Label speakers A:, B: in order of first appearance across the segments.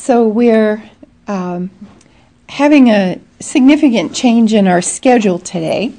A: So we're having a significant change in our schedule today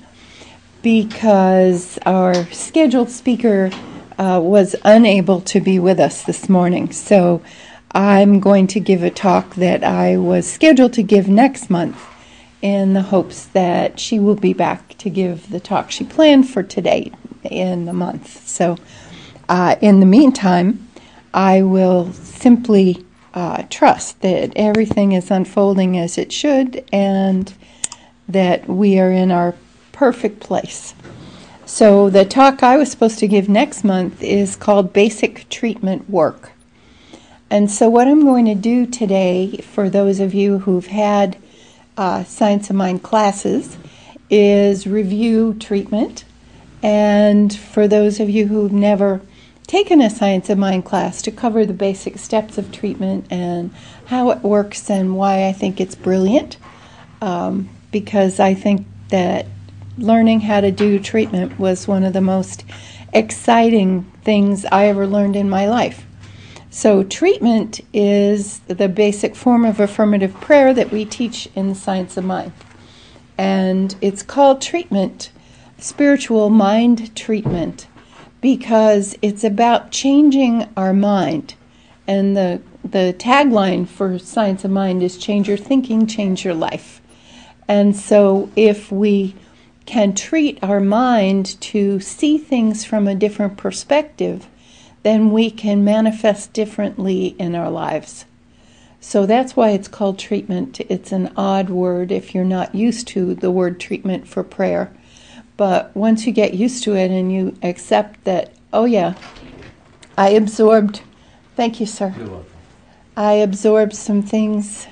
A: because our scheduled speaker was unable to be with us this morning. So I'm going to give a talk that I was scheduled to give next month in the hopes that she will be back to give the talk she planned for today in the month. So in the meantime, I will simply trust that everything is unfolding as it should and that we are in our perfect place. So the talk I was supposed to give next month is called Basic Treatment Work. And so what I'm going to do today, for those of you who've had Science of Mind classes, is review treatment. And for those of you who've never taken a Science of Mind class, to cover the basic steps of treatment and how it works and why I think it's brilliant. Because I think that learning how to do treatment was one of the most exciting things I ever learned in my life. So treatment is the basic form of affirmative prayer that we teach in the Science of Mind. And it's called treatment, spiritual mind treatment, because it's about changing our mind. And the tagline for Science of Mind is change your thinking, change your life. And so if we can treat our mind to see things from a different perspective, then we can manifest differently in our lives. So that's why it's called treatment. It's an odd word if you're not used to the word treatment for prayer. But once you get used to it and you accept that, oh yeah, I absorbed, thank you, sir.
B: You're welcome.
A: I absorbed some things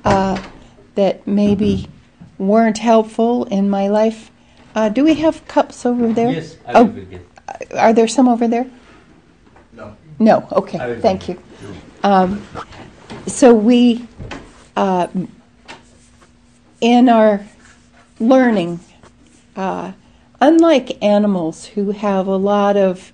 A: that maybe weren't helpful in my life. Do we have cups over there?
B: Yes, I will get.
A: Are there some over there?
B: No.
A: No, okay, thank you. So we, in our learning, unlike animals who have a lot of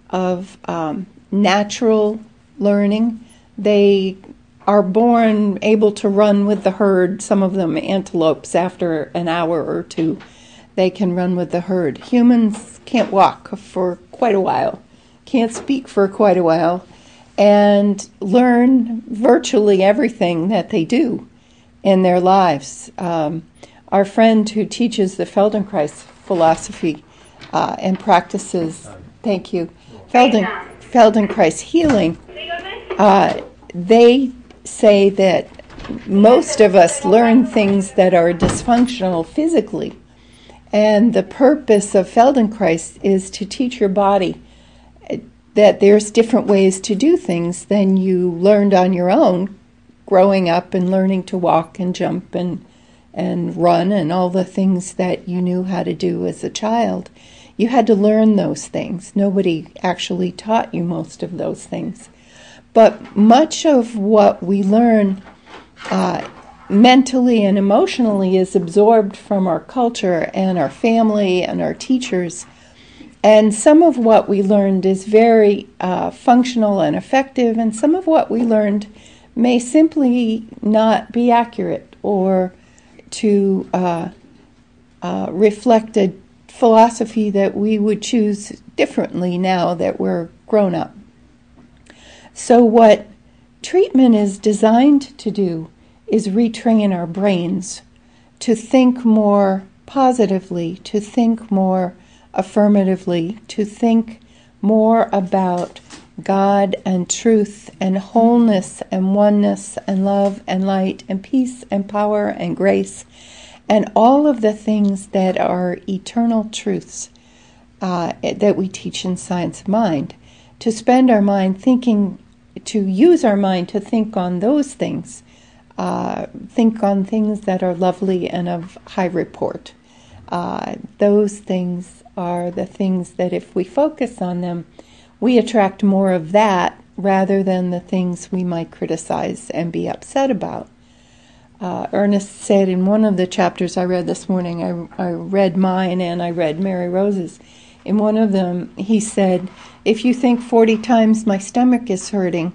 A: natural learning, they are born able to run with the herd. Some of them, antelopes, after an hour or two, they can run with the herd. Humans can't walk for quite a while, can't speak for quite a while, and learn virtually everything that they do in their lives. Our friend who teaches the Feldenkrais philosophy and practices, thank you, Feldenkrais healing, they say that most of us learn things that are dysfunctional physically. And the purpose of Feldenkrais is to teach your body that there's different ways to do things than you learned on your own, growing up and learning to walk and jump and run and all the things that you knew how to do as a child. You had to learn those things. Nobody actually taught you most of those things. But much of what we learn mentally and emotionally is absorbed from our culture and our family and our teachers. And some of what we learned is very functional and effective, and some of what we learned may simply not be accurate or to reflect a philosophy that we would choose differently now that we're grown up. So what treatment is designed to do is retrain our brains to think more positively, to think more affirmatively, to think more about God and truth and wholeness and oneness and love and light and peace and power and grace and all of the things that are eternal truths that we teach in Science of Mind. To spend our mind thinking, to use our mind to think on those things, think on things that are lovely and of high report. Those things are the things that if we focus on them, we attract more of that rather than the things we might criticize and be upset about. Ernest said in one of the chapters I read this morning, I read mine and I read Mary Rose's. In one of them, he said, if you think 40 times my stomach is hurting,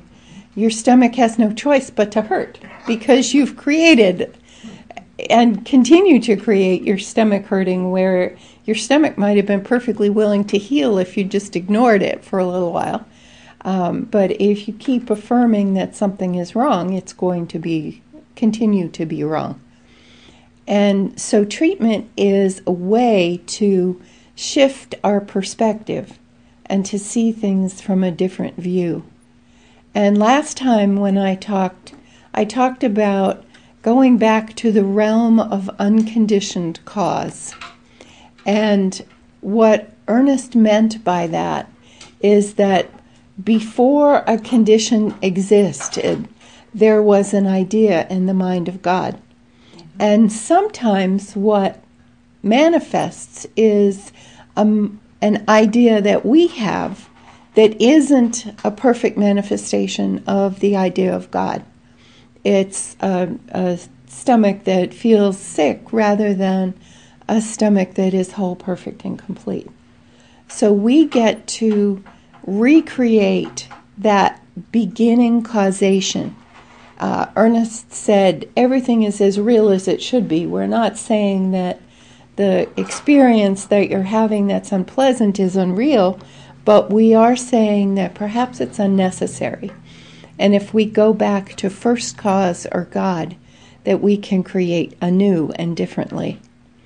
A: your stomach has no choice but to hurt because you've created and continue to create your stomach hurting, where your stomach might have been perfectly willing to heal if you just ignored it for a little while. But if you keep affirming that something is wrong, it's going to continue to be wrong. And so treatment is a way to shift our perspective and to see things from a different view. And last time when I talked about going back to the realm of unconditioned cause. And what Ernest meant by that is that before a condition existed, there was an idea in the mind of God. And sometimes what manifests is an idea that we have that isn't a perfect manifestation of the idea of God. It's a stomach that feels sick rather than a stomach that is whole, perfect, and complete. So we get to recreate that beginning causation. Ernest said everything is as real as it should be. We're not saying that the experience that you're having that's unpleasant is unreal, but we are saying that perhaps it's unnecessary. And if we go back to first cause or God, that we can create anew and differently.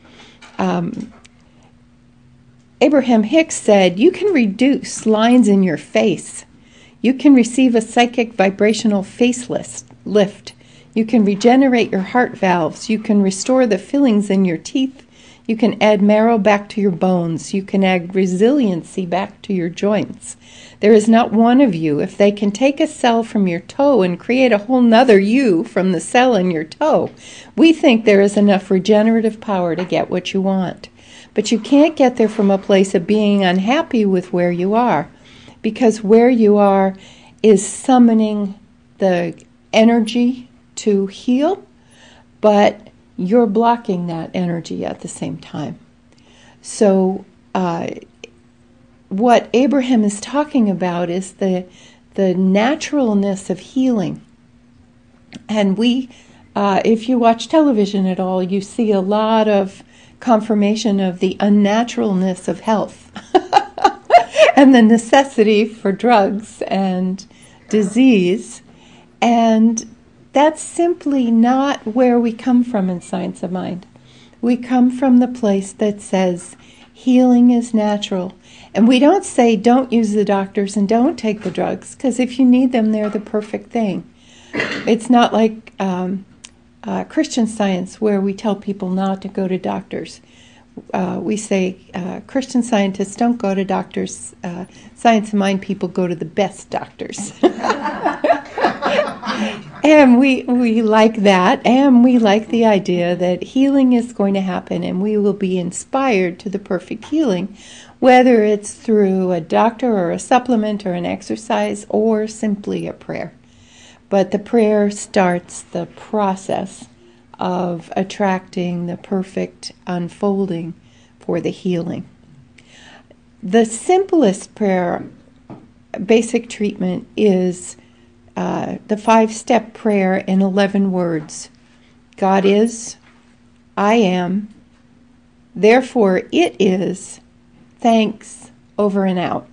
A: Abraham Hicks said, you can reduce lines in your face. You can receive a psychic vibrational facelift. You can regenerate your heart valves. You can restore the fillings in your teeth. You can add marrow back to your bones. You can add resiliency back to your joints. There is not one of you. If they can take a cell from your toe and create a whole nother you from the cell in your toe, we think there is enough regenerative power to get what you want. But you can't get there from a place of being unhappy with where you are, because where you are is summoning the energy to heal, but you're blocking that energy at the same time. So what Abraham is talking about is the naturalness of healing. And if you watch television at all, you see a lot of confirmation of the unnaturalness of health and the necessity for drugs and disease. And that's simply not where we come from in Science of Mind. We come from the place that says healing is natural. And we don't say don't use the doctors and don't take the drugs, because if you need them, they're the perfect thing. It's not like Christian Science where we tell people not to go to doctors. We say Christian scientists don't go to doctors. Science of Mind people go to the best doctors. And we like that, and we like the idea that healing is going to happen, and we will be inspired to the perfect healing, whether it's through a doctor or a supplement or an exercise or simply a prayer. But the prayer starts the process of attracting the perfect unfolding for the healing. The simplest prayer, basic treatment, is the 5-step prayer in 11 words. God is, I am, therefore it is, thanks, over and out.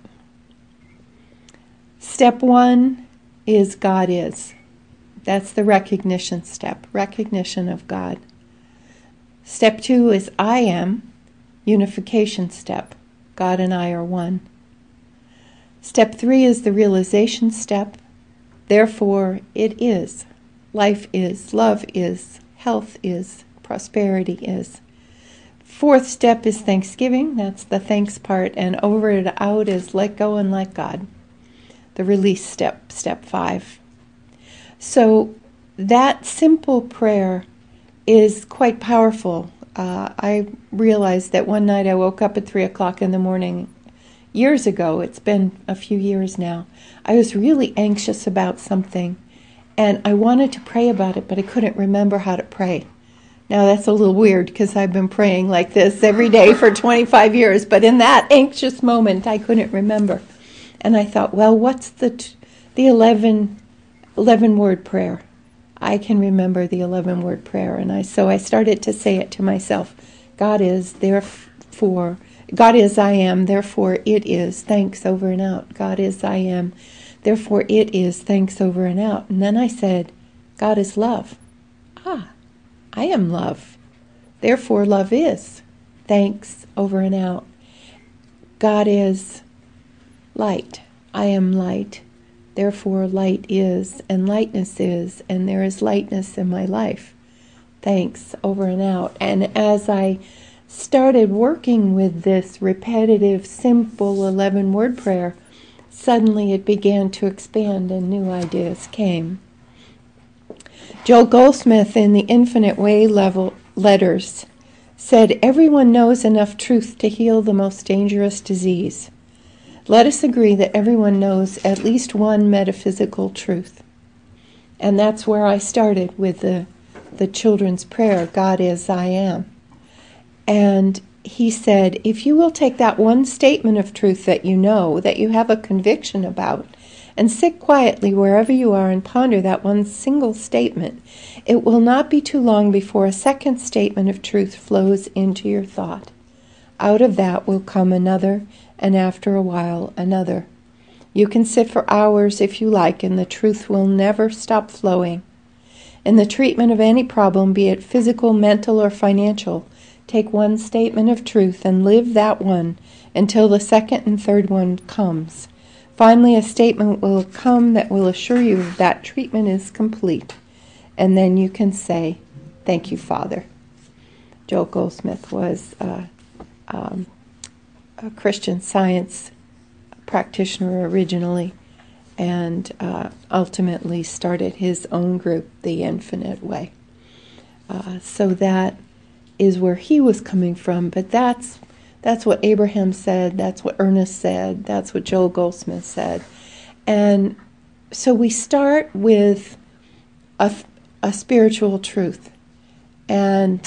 A: Step 1 is God is. That's the recognition step, recognition of God. Step 2 is I am, unification step. God and I are one. Step 3 is the realization step. Therefore, it is. Life is, love is, health is, prosperity is. 4th step is thanksgiving. That's the thanks part. And over and out is let go and let God. The release step, step 5. So that simple prayer is quite powerful. I realized that one night I woke up at 3 o'clock in the morning years ago. It's been a few years now. I was really anxious about something, and I wanted to pray about it, but I couldn't remember how to pray. Now that's a little weird because I've been praying like this every day for 25 years, but in that anxious moment I couldn't remember. And I thought, well, what's the 11 11-word prayer. I can remember the 11-word prayer, and so I started to say it to myself. God is, therefore, God is, I am, therefore it is, thanks, over and out. God is, I am, therefore it is, thanks, over and out. And then I said, God is love. I am love. Therefore love is, thanks, over and out. God is light. I am light. Therefore light is, and lightness is, and there is lightness in my life. Thanks, over and out. And as I started working with this repetitive, simple 11-word prayer, suddenly it began to expand and new ideas came. Joel Goldsmith in the Infinite Way letters said, "Everyone knows enough truth to heal the most dangerous disease. Let us agree that everyone knows at least one metaphysical truth." And that's where I started with the children's prayer, God is, I am. And he said, if you will take that one statement of truth that you know, that you have a conviction about, and sit quietly wherever you are and ponder that one single statement, it will not be too long before a second statement of truth flows into your thought. Out of that will come another, and after a while another. You can sit for hours if you like, and the truth will never stop flowing. In the treatment of any problem, be it physical, mental, or financial, take one statement of truth and live that one until the second and third one comes. Finally, a statement will come that will assure you that treatment is complete. And then you can say, thank you, Father. Joel Goldsmith was a Christian Science practitioner originally, and ultimately started his own group, The Infinite Way. So that is where he was coming from, but that's what Abraham said, that's what Ernest said, that's what Joel Goldsmith said. And so we start with a spiritual truth, and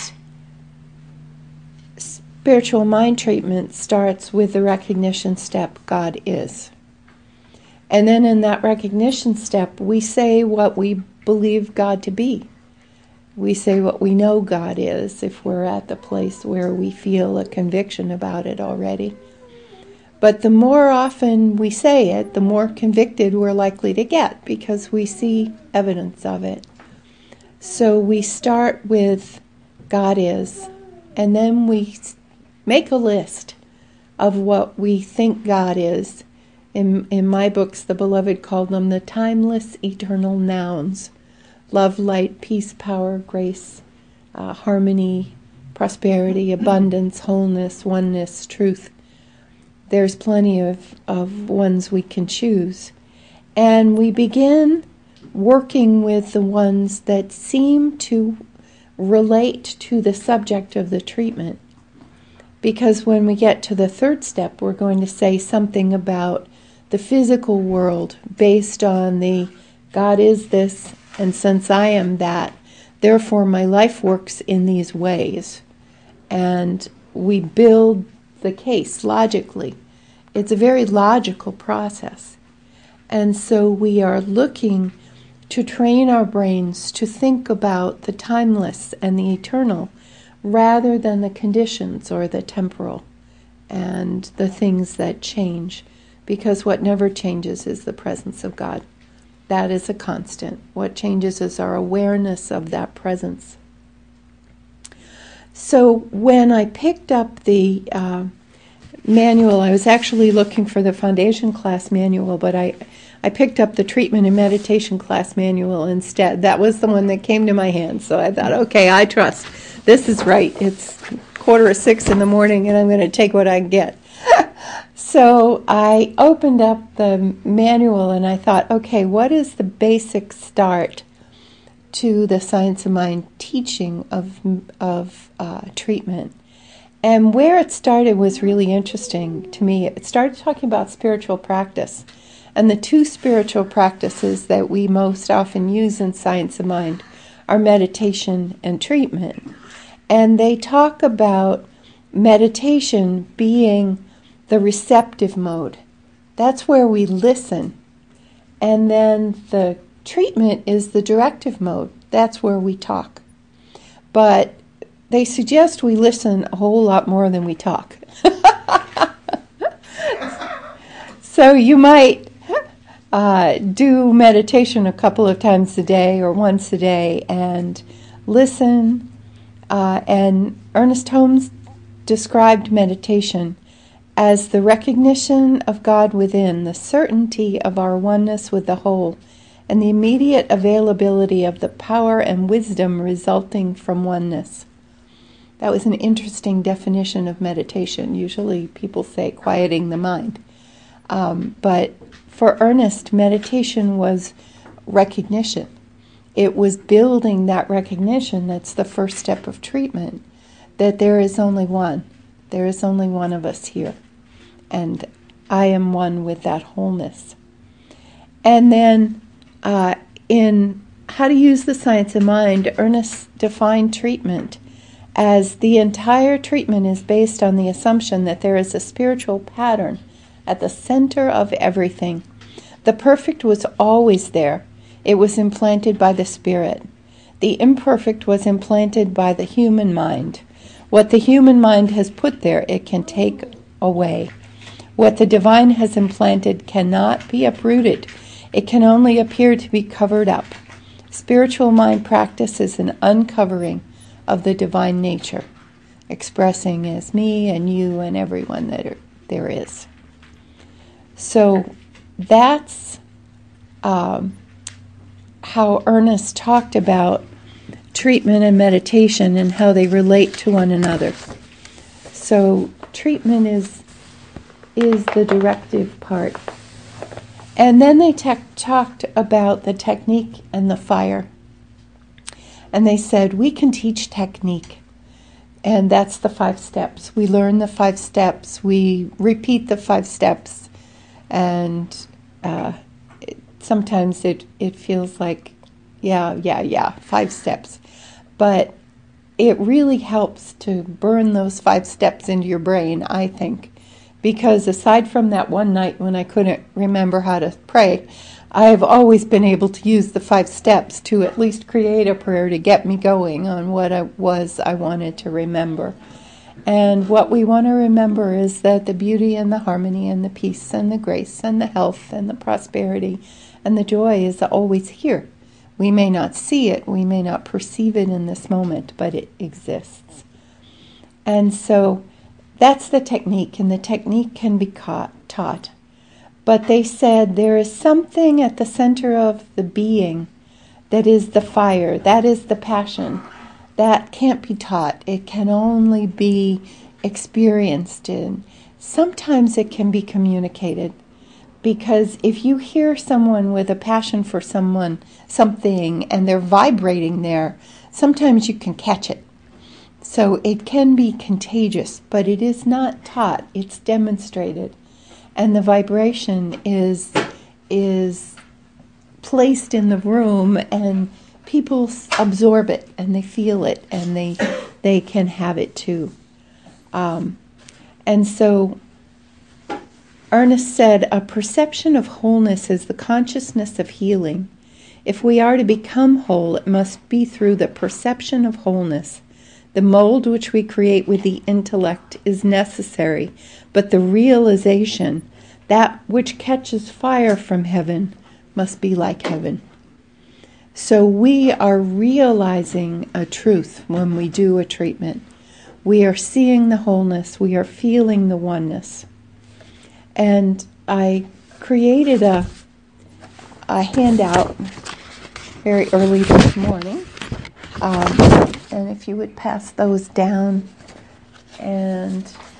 A: spiritual mind treatment starts with the recognition step, God is. And then in that recognition step, we say what we believe God to be. We say what we know God is, if we're at the place where we feel a conviction about it already. But the more often we say it, the more convicted we're likely to get, because we see evidence of it. So we start with God is, and then we make a list of what we think God is. In my books, the Beloved called them the timeless, eternal nouns. Love, light, peace, power, grace, harmony, prosperity, abundance, wholeness, oneness, truth. There's plenty of ones we can choose. And we begin working with the ones that seem to relate to the subject of the treatment. Because when we get to the third step, we're going to say something about the physical world based on the God is this, and since I am that, therefore my life works in these ways. And we build the case logically. It's a very logical process. And so we are looking to train our brains to think about the timeless and the eternal rather than the conditions or the temporal and the things that change. Because what never changes is the presence of God. That is a constant. What changes is our awareness of that presence. So when I picked up the manual, I was actually looking for the foundation class manual, but I picked up the treatment and meditation class manual instead. That was the one that came to my hand. So I thought, okay, I trust. This is right. It's 5:45 in the morning, and I'm going to take what I can get. So I opened up the manual and I thought, okay, what is the basic start to the Science of Mind teaching of treatment? And where it started was really interesting to me. It started talking about spiritual practice. And the two spiritual practices that we most often use in Science of Mind are meditation and treatment. And they talk about meditation being the receptive mode. That's where we listen. And then the Treatment is the directive mode. That's where we talk. But they suggest we listen a whole lot more than we talk. So you might do meditation a couple of times a day or once a day and listen. And Ernest Holmes described meditation as the recognition of God within, the certainty of our oneness with the whole, and the immediate availability of the power and wisdom resulting from oneness. That was an interesting definition of meditation. Usually people say quieting the mind. But for Ernest, meditation was recognition. It was building that recognition. That's the first step of treatment, that there is only one. There is only one of us here. And I am one with that wholeness. And then in How to Use the Science of Mind, Ernest defined treatment as the entire treatment is based on the assumption that there is a spiritual pattern at the center of everything. The perfect was always there. It was implanted by the Spirit. The imperfect was implanted by the human mind. What the human mind has put there, it can take away. What the divine has implanted cannot be uprooted. It can only appear to be covered up. Spiritual mind practice is an uncovering of the divine nature, expressing as me and you and everyone that there is. So that's how Ernest talked about treatment and meditation and how they relate to one another. So treatment is the directive part. And then they talked about the technique and the fire. And they said, we can teach technique. And that's the 5 steps. We learn the 5 steps. We repeat the 5 steps. And sometimes it feels like, yeah, 5 steps. But it really helps to burn those 5 steps into your brain, I think. Because aside from that one night when I couldn't remember how to pray, I have always been able to use the 5 steps to at least create a prayer to get me going on what I wanted to remember. And what we want to remember is that the beauty and the harmony and the peace and the grace and the health and the prosperity and the joy is always here. We may not see it, we may not perceive it in this moment, but it exists. And so that's the technique, and the technique can be taught. But they said there is something at the center of the being that is the fire, that is the passion. That can't be taught. It can only be experienced, and sometimes it can be communicated. Because if you hear someone with a passion for something, and they're vibrating there, sometimes you can catch it. So it can be contagious, but it is not taught. It's demonstrated. And the vibration is placed in the room, and people absorb it, and they feel it, and they can have it too. And so Ernest said, a perception of wholeness is the consciousness of healing. If we are to become whole, it must be through the perception of wholeness. The mold which we create with the intellect is necessary, but the realization, that which catches fire from heaven, must be like heaven. So we are realizing a truth when we do a treatment. We are seeing the wholeness. We are feeling the oneness. And I created a handout very early this morning. And if you would pass those down. And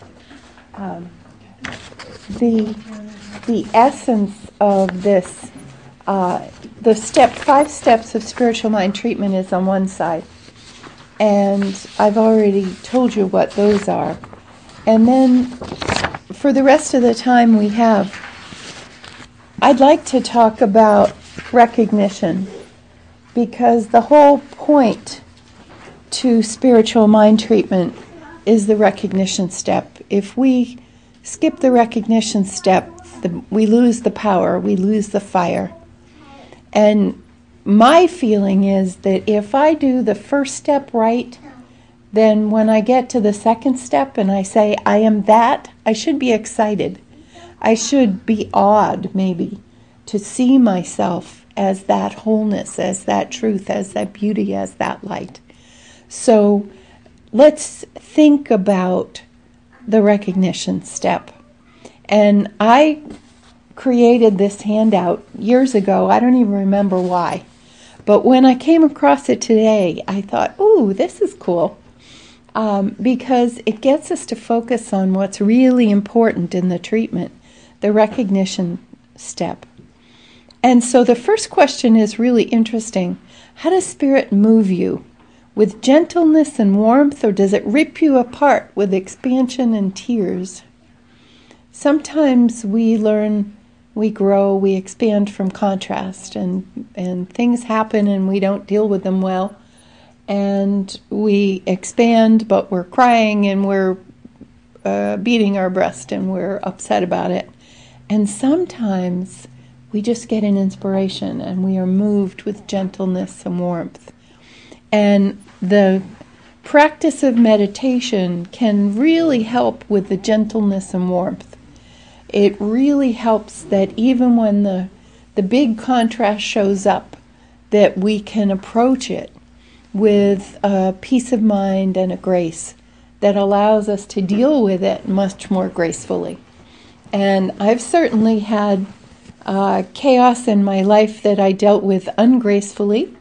A: the essence of this, the 5 steps of spiritual mind treatment is on one side. And I've already told you what those are. And then for the rest of the time we have, I'd like to talk about recognition, because the whole point to spiritual mind treatment is the recognition step. If we skip the recognition step, we lose the power, we lose the fire. And my feeling is that if I do the first step right, then when I get to the second step and I say, I am that, I should be excited. I should be awed, maybe, to see myself as that wholeness, as that truth, as that beauty, as that light. So let's think about the recognition step. And I created this handout years ago. I don't even remember why. But when I came across it today, I thought, ooh, this is cool. Because it gets us to focus on what's really important in the treatment, the recognition step. And so the first question is really interesting. How does Spirit move you? With gentleness and warmth, or does it rip you apart with expansion and tears? Sometimes we learn, we grow, we expand from contrast, and things happen and we don't deal with them well. And we expand, but we're crying and we're beating our breast and we're upset about it. And sometimes we just get an inspiration and we are moved with gentleness and warmth. And the practice of meditation can really help with the gentleness and warmth. It really helps that even when the big contrast shows up, that we can approach it with a peace of mind and a grace that allows us to deal with it much more gracefully. And I've certainly had chaos in my life that I dealt with ungracefully.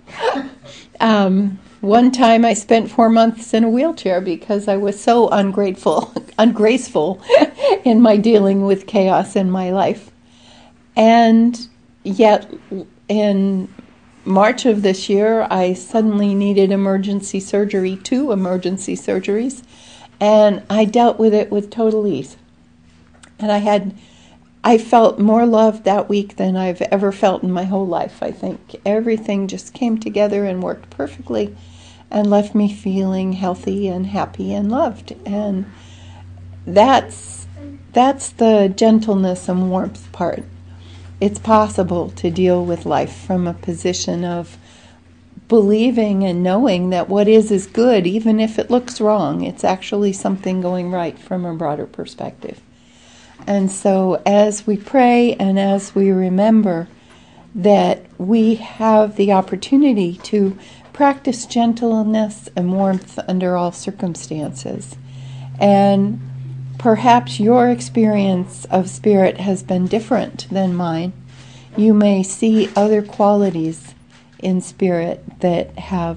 A: One time I spent 4 months in a wheelchair because I was so ungraceful in my dealing with chaos in my life. And yet in March of this year, I suddenly needed emergency surgery, 2 emergency surgeries, and I dealt with it with total ease. And I felt more love that week than I've ever felt in my whole life, I think. Everything just came together and worked perfectly and left me feeling healthy and happy and loved. And that's the gentleness and warmth part. It's possible to deal with life from a position of believing and knowing that what is good, even if it looks wrong. It's actually something going right from a broader perspective. And so as we pray and as we remember that we have the opportunity to practice gentleness and warmth under all circumstances, and perhaps your experience of Spirit has been different than mine. You may see other qualities in Spirit that have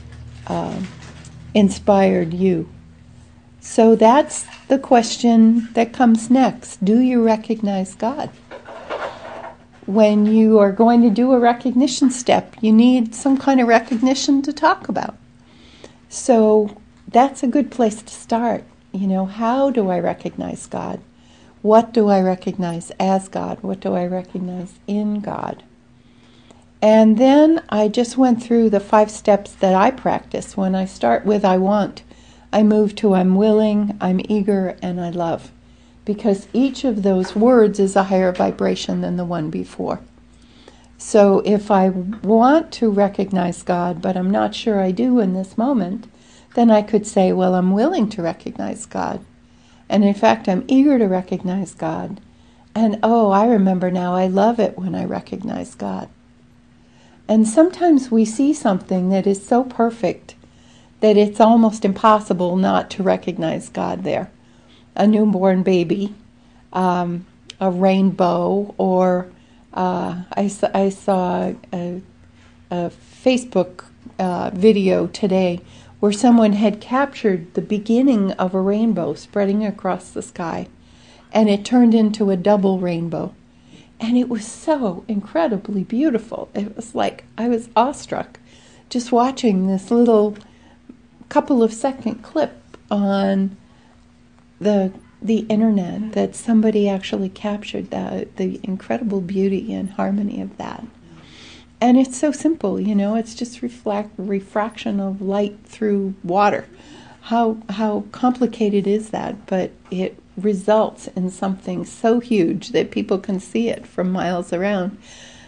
A: inspired you. So that's the question that comes next. Do you recognize God? When you are going to do a recognition step, you need some kind of recognition to talk about. So that's a good place to start. How do I recognize God? What do I recognize as God? What do I recognize in God? And then I just went through the 5 steps that I practice. When I start with I want, I move to I'm willing, I'm eager, and I love. Because each of those words is a higher vibration than the one before. So if I want to recognize God, but I'm not sure I do in this moment, then I could say, well, I'm willing to recognize God. And in fact, I'm eager to recognize God. And I remember now, I love it when I recognize God. And sometimes we see something that is so perfect that it's almost impossible not to recognize God there. A newborn baby, a rainbow, or I saw a Facebook video today where someone had captured the beginning of a rainbow spreading across the sky, and it turned into a double rainbow. And it was so incredibly beautiful. It was like I was awestruck just watching this little couple of second clip on the internet that somebody actually captured the incredible beauty and harmony of that. And it's so simple, it's just refraction of light through water. How complicated is that? But it results in something so huge that people can see it from miles around.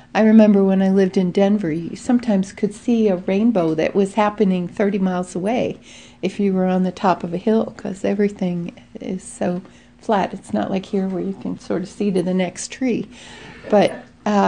A: I remember when I lived in Denver, you sometimes could see a rainbow that was happening 30 miles away if you were on the top of a hill, because everything is so flat. It's not like here where you can sort of see to the next tree. But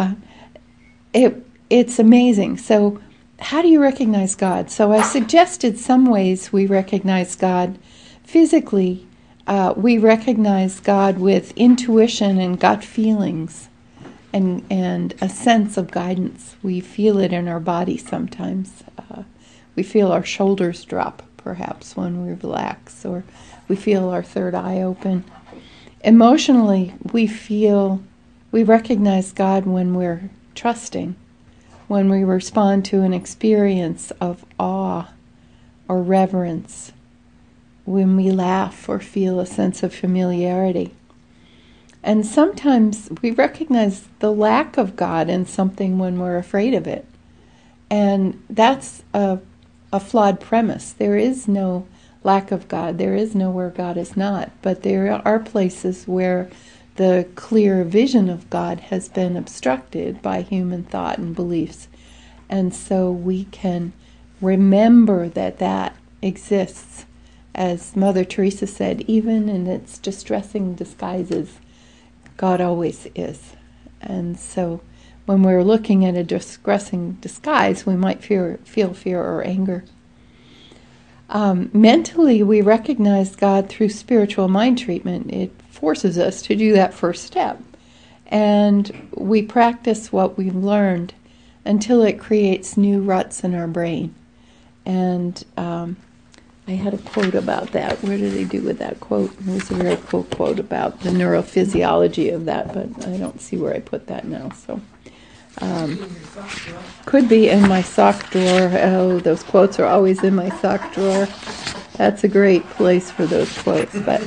A: it's amazing. So how do you recognize God? So I suggested some ways we recognize God. Physically, we recognize God with intuition and gut feelings and a sense of guidance. We feel it in our body sometimes. We feel our shoulders drop, perhaps, when we relax, or we feel our third eye open. Emotionally, we recognize God when we're trusting, when we respond to an experience of awe or reverence, when we laugh or feel a sense of familiarity. And sometimes we recognize the lack of God in something when we're afraid of it. And that's a flawed premise. There is no lack of God. There is nowhere God is not. But there are places where the clear vision of God has been obstructed by human thought and beliefs. And so we can remember that that exists. As Mother Teresa said, even in its distressing disguises, God always is. And so when we're looking at a distressing disguise, we might feel fear or anger. Mentally, we recognize God through spiritual mind treatment. It forces us to do that first step. And we practice what we've learned until it creates new ruts in our brain. And I had a quote about that. What did they do with that quote? It was a very cool quote about the neurophysiology of that, but I don't see where I put that now. So could be in my sock drawer. Oh, those quotes are always in my sock drawer. That's a great place for those quotes, but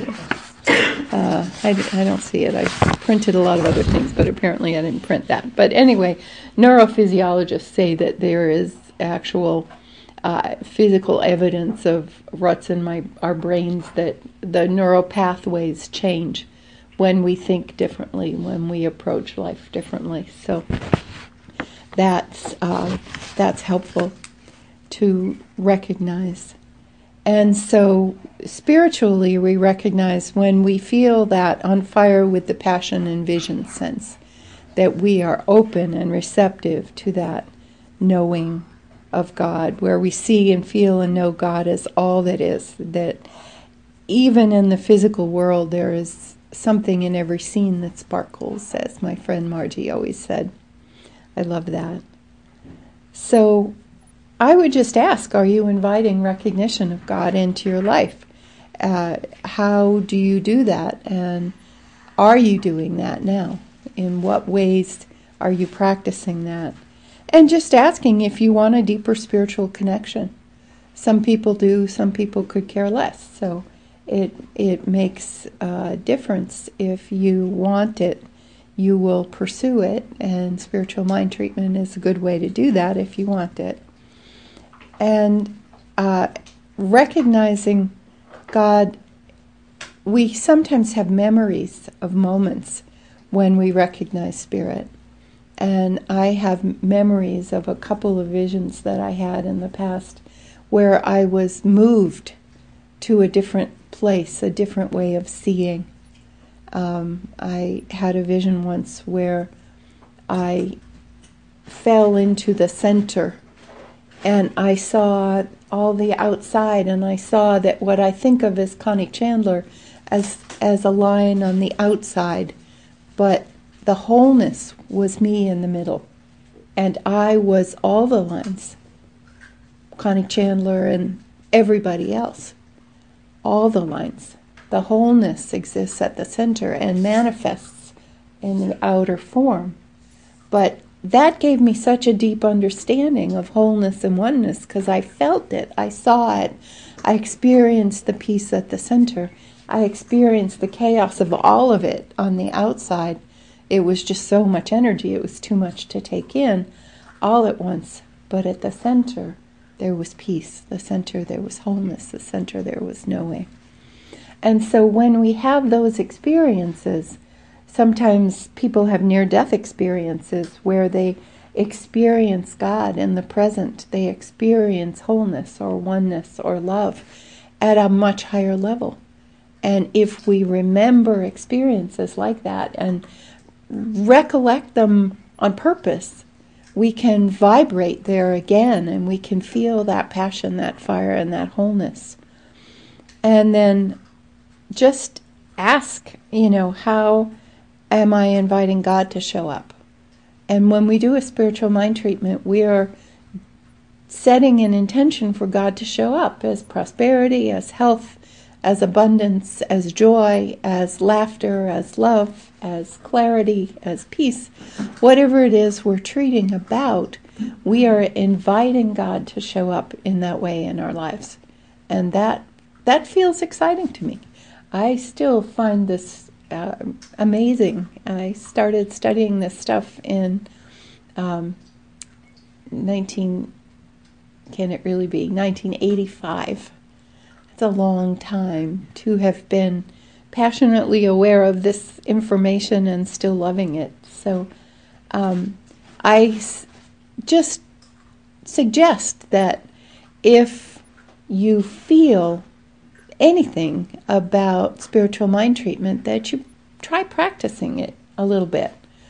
A: I don't see it. I printed a lot of other things, but apparently I didn't print that. But anyway, neurophysiologists say that there is actual physical evidence of ruts in our brains, that the neural pathways change when we think differently, when we approach life differently. So that's helpful to recognize. And so spiritually, we recognize when we feel that on fire with the passion and vision sense, that we are open and receptive to that knowing of God, where we see and feel and know God as all that is, that even in the physical world there is something in every scene that sparkles, as my friend Margie always said. I love that. So I would just ask, are you inviting recognition of God into your life? How do you do that? And are you doing that now? In what ways are you practicing that? And just asking if you want a deeper spiritual connection. Some people do, some people could care less. So it makes a difference. If you want it, you will pursue it, and spiritual mind treatment is a good way to do that if you want it. And recognizing God, we sometimes have memories of moments when we recognize Spirit. And I have memories of a couple of visions that I had in the past where I was moved to a different place, a different way of seeing. I had a vision once where I fell into the center and I saw all the outside, and I saw that what I think of as Connie Chandler as a line on the outside, but the wholeness was me in the middle, and I was all the lines, Connie Chandler and everybody else, all the lines. The wholeness exists at the center and manifests in the outer form. But that gave me such a deep understanding of wholeness and oneness, because I felt it, I saw it, I experienced the peace at the center, I experienced the chaos of all of it on the outside. It was just so much energy, it was too much to take in all at once. But at the center, there was peace. The center, there was wholeness. The center, there was knowing. And so when we have those experiences, Sometimes people have near-death experiences where they experience God in the present. They experience wholeness or oneness or love at a much higher level. And if we remember experiences like that and recollect them on purpose, we can vibrate there again, and we can feel that passion, that fire, and that wholeness. And then just ask, how am I inviting God to show up? And when we do a spiritual mind treatment, we are setting an intention for God to show up as prosperity, as health, as abundance, as joy, as laughter, as love, as clarity, as peace. Whatever it is we're treating about, we are inviting God to show up in that way in our lives. And that feels exciting to me. I still find this amazing. I started studying this stuff in 1985. It's a long time to have been passionately aware of this information and still loving it. So I just suggest that if you feel anything about spiritual mind treatment, that you try practicing it a little bit.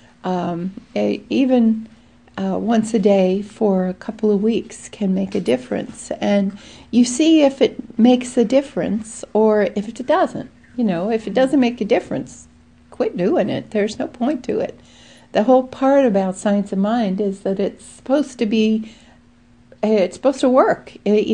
A: Even once a day for a couple of weeks can make a difference. And you see if it makes a difference or if it doesn't. If it doesn't make a difference, quit doing it. There's no point to it. The whole part about Science of Mind is that it's supposed to work.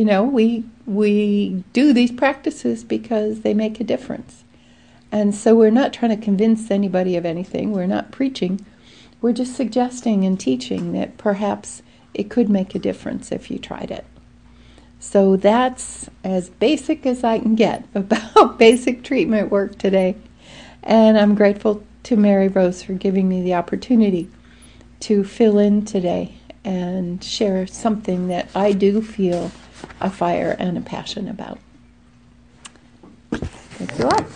A: We do these practices because they make a difference. And so we're not trying to convince anybody of anything. We're not preaching. We're just suggesting and teaching that perhaps it could make a difference if you tried it. So that's as basic as I can get about basic treatment work today. And I'm grateful to Mary Rose for giving me the opportunity to fill in today and share something that I do feel a fire and a passion about. Thank you all.